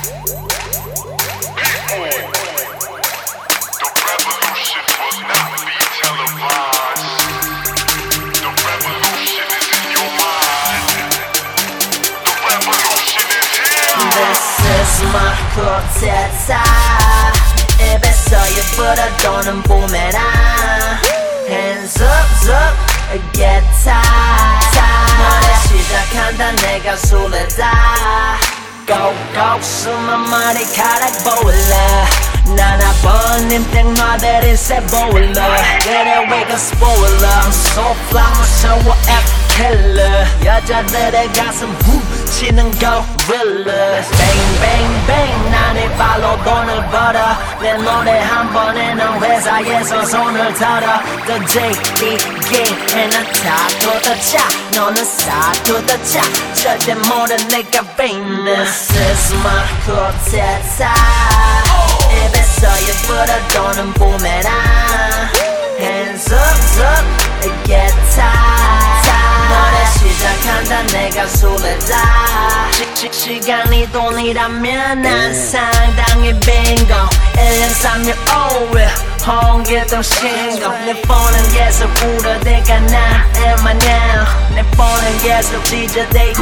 This is my 콘텐츠 입에서 예쁘다 도는 부메랑 Hands up, up, get tight 너를 시작한다 내가 술래다 Go, go, 숨은 머리카락 보일래 나나 번님 땡 너들이 새 보일래 그래 we gon' spoil I'm so fly, 무서워 killer 여자들의 가슴 훔치는 gorilla Bang bang bang 나를 발로 돈을 벌어 내 노래 한 번에 넌 회사에서 손을 털어 The JDG 난 타고도자 너는 사고도자 절대 모르 내가 famous This is my 콘텐츠 입에서 예쁘다 도는 부메랑 Hands up up get tight 너를 시작한다 내가 술래다 시간이 돈이라면 난 상당히 빙고 1년 3년 5일 홍길동 신고 내 폰은 계속 울어대가 나의 마냥 내 폰은 계속 지저대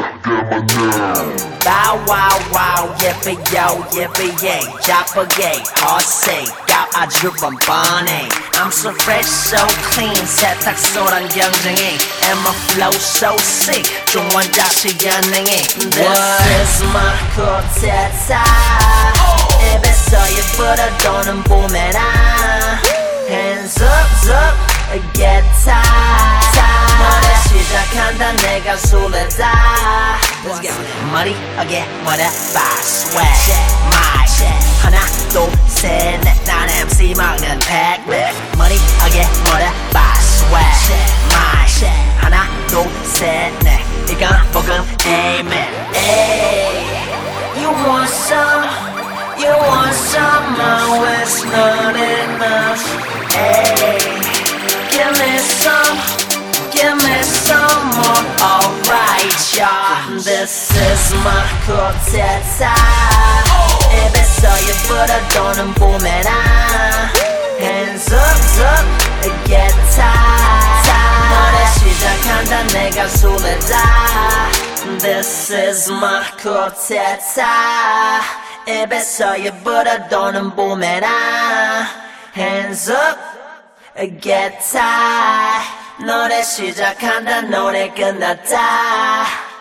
Bow wow wow 예뻐 yo 예뻐 yeah 자빠게 헛세 까 아주 뻔뻔해 I'm so fresh so clean 세탁소란 경쟁해 And my flow so sick 중원자치 연행해 This is my 콘텐츠 입에서 예쁘다 도는 부메랑 Hands up up get tight 너를 시작한다 내가 술래다 Let's go 머리하게 뭐래봐 swag my 하나 둘셋넷 난 MC 막는 팩맨 머리하게 뭐래봐 swag my 하나 둘셋넷 이건 복음 amen Ay, you want some You want some, no, it's not enough. Hey, give me some more. Alright, y'all. This is my 콘텐츠. 입에서 예쁘다 도는 부메랑. Hands up, up, get tight. 너를 시작한다 내가 술래다. This is my 콘텐츠. 입에서 예쁘다 도는 부메랑 Hands up, get tight 노래 시작한다 노래 끝났다